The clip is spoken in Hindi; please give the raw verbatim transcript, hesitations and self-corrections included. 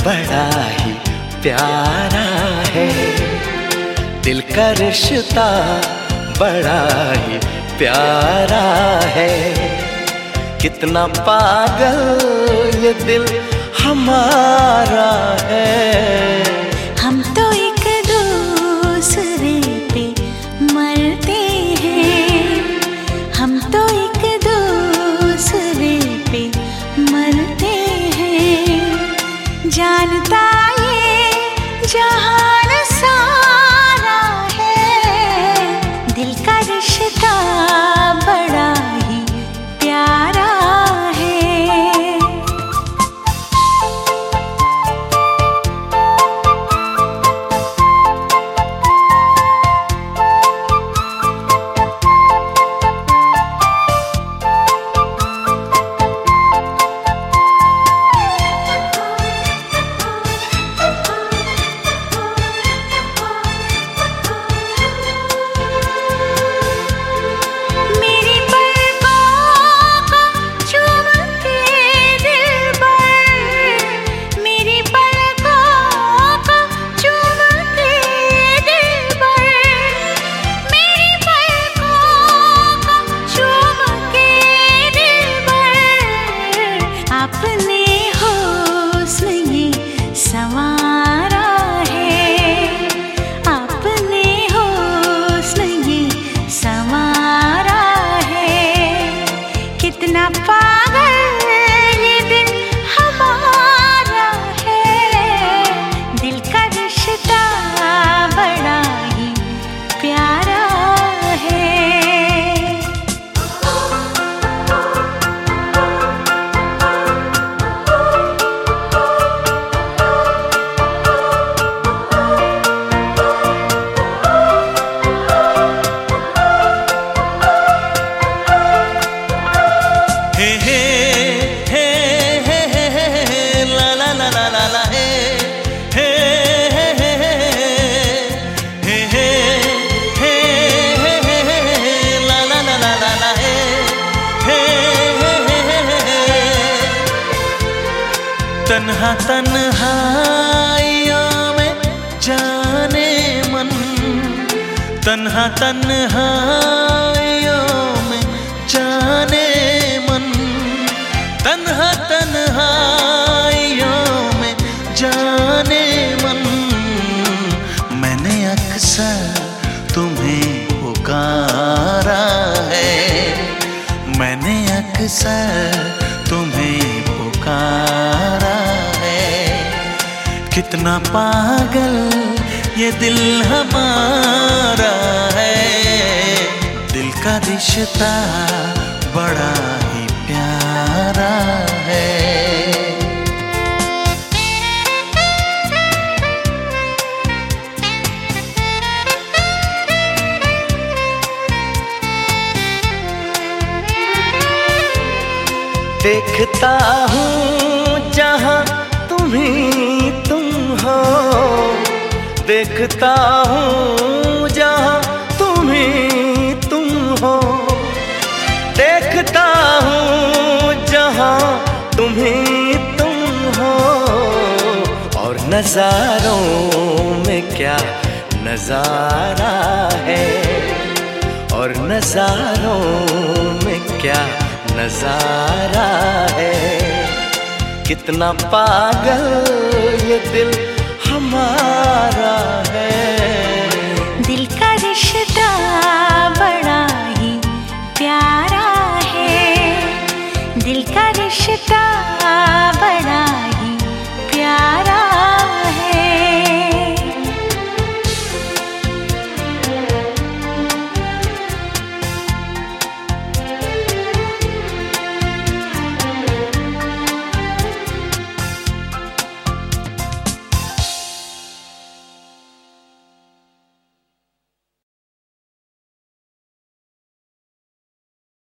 बड़ा ही प्यारा है। दिल का रिश्ता बड़ा ही प्यारा है। कितना पागल ये दिल हमारा है। हम तो एक दूसरे पे मरते हैं, हम तो एक दूसरे पे मरते हैं। जानता ये जहान सारा है, दिल का रिश्ता बड़ा ही प्यारा है। अपने हुस्न ये संवारा है, अपने हुस्न ये संवारा है। कितना पागल ये दिल हमारा है, दिल का रिश्ता बड़ा ही प्यारा है। हे हे हे हे हे हे ला ला ला ला ला ला हे हे हे हे हे हे हे हे हे ला ला ला ला ला ला हे हे हे। तन्हा तन्हाइयों में जाने मन, तन्हा तन्हाइयों में जाने मन, तन्हा तन्हाइयों में जाने मन। मैंने अक्सर तुम्हें पुकारा है, मैंने अक्सर तुम्हें पुकारा है। कितना पागल ये दिल हमारा है, दिल का रिश्ता बड़ा ही प्यारा है। देखता हूँ जहाँ तुम ही तुम हो, देखता हूँ जहाँ तुम ही तुम हो, देखता हूँ जहाँ तुम ही तुम हो। और नज़ारों में क्या नज़ारा है, और नज़ारों में क्या नज़ारा है। कितना पागल ये दिल हमारा है।